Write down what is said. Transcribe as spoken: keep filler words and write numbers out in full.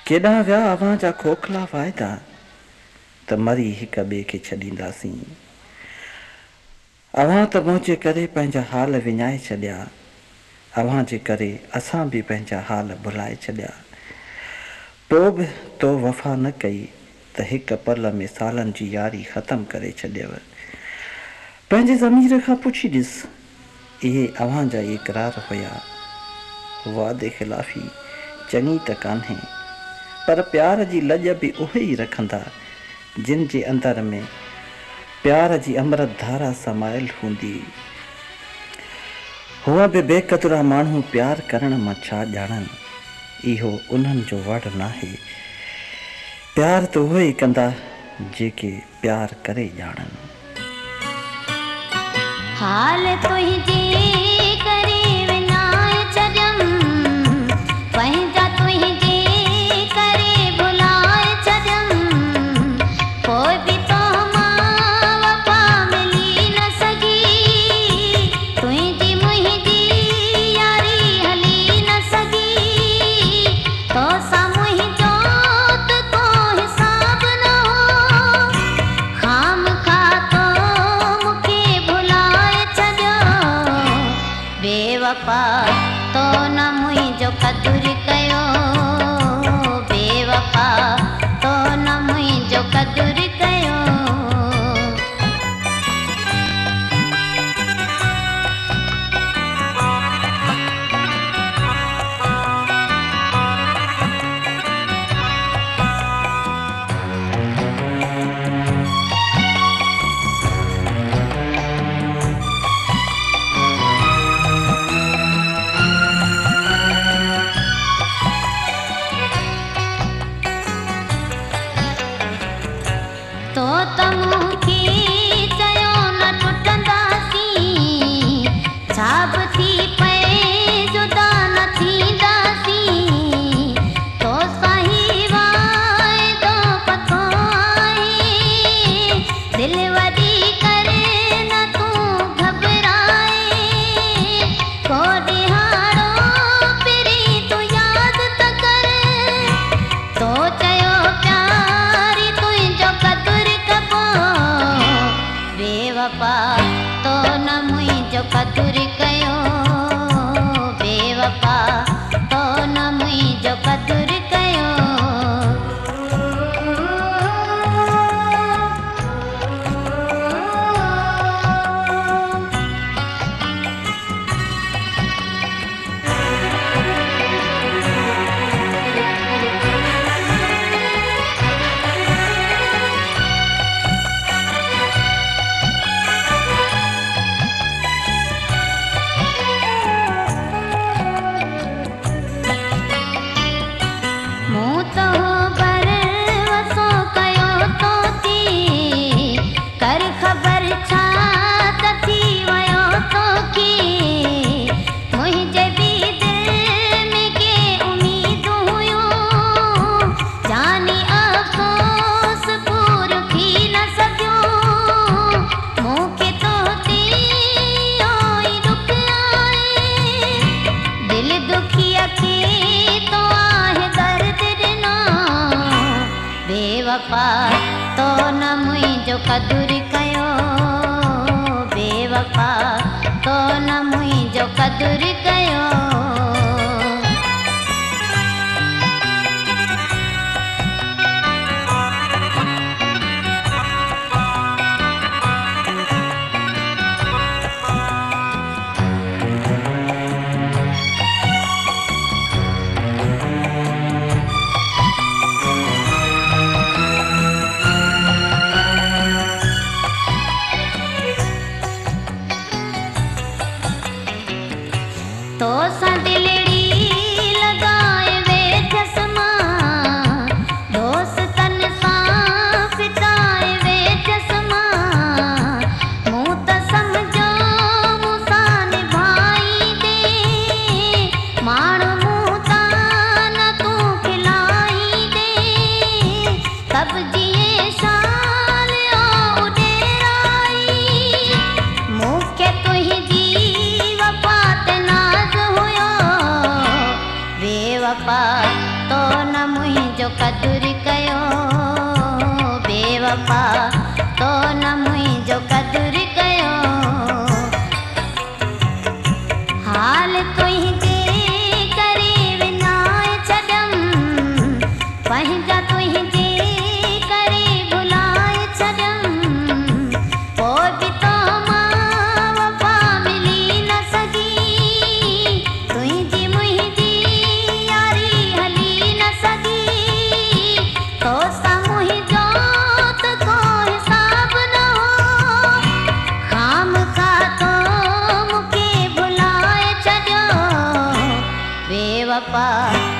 केॾा विया अवां जा खोखला वाइदा त मरी हिक ॿिए खे छॾींदासीं। अवां त मुंहिंजे करे पंहिंजा हाल विञाए छॾिया, अवां जे करे असां बि पंहिंजा हाल भुलाए छॾिया। पोइ बि तो वफ़ा न कई त हिक पल में सालनि जी यारी ख़तमु करे छॾियव। पंहिंजे ज़मीर खां पुछी ॾिस, इहे अवां जा इक़रार हुया। वादे ख़िलाफ़ी चङी त कान्हे, पर प्यार जी लॼ बि उहे ई रखंदा जिन जे अंदर में प्यार जी अमृत धारा समायल हूंदी। हूअं बि बेक़दुरा माण्हू प्यार करण मां छा ॼाणनि, इहो उन्हनि जो वड़ नाहे। प्यार त उहे ई कंदा जेके प्यार करे ॼाणनि। हाल तुंहिंजे करे विञाए छॾियमि, पंहिंजा तुंहिंजे करे भुलाए छॾियमि। पोइ बि तो मां वफ़ा मिली न सघी, तुंहिंजी मुंहिंजी यारी हली न सघी। तो सां मुंहिंजो त को हिसाब न हो, खामखा तो मूंखे भुलाए छॾियो। बेवफ़ा तो न मुंहिंजो क़दुरु कयो, बेवफ़ा तो न मुंहिंजो क़दुरु कयो। तो त मूंखे चयो न टुटंदासीं, छा बि थी पए जुदा न थींदासीं। तो साही वाइदो पतो आहे, दिलि वॾी करे न तूं घबराए। को ॾिहाड़ो पहिरीं तूं यादि त कर, तो चयो प्यारी तुंहिंजो क़दुरु कबो। बेवफ़ा तो न मुंहिंजो क़दुरु कयो, बेवफ़ा तो न मुंहिंजो क़दुरु कयो। मूं तो भरवसो कयो तो थी, कर ख़बर छा त थी वियो तोखे। मुंहिंजे बि दिलि में के उमीदूं हुयूं, जानी अफ़सोस पूरो थी न सघियो। मूंखे तो ते इहो ई दुख आहे, दिलि दुखीअ खे तो आहे दर्द ॾिनो। बेवफ़ा तो न मुंहिंजो क़दुरु कयो, बेवफ़ा तो न मुंहिंजो क़दुरु कयो। मुंहिंजो क़दुरु कयो बेवफा तो न मुंहिंजो क़दुरु कयो हाल तुंहिंजे करे विञाए छॾियमि पंहिंजा तुंहिंजे करे भुलाए छॾियमि पोइ बि तो मां वफ़ा मिली न सघी तुंहिंजी मुंहिंजी यारी हली न सघी तो सां मुंहिंजो त को हिसाब न हो खामखा तो मूंखे भुलाए छॾियो बेवफा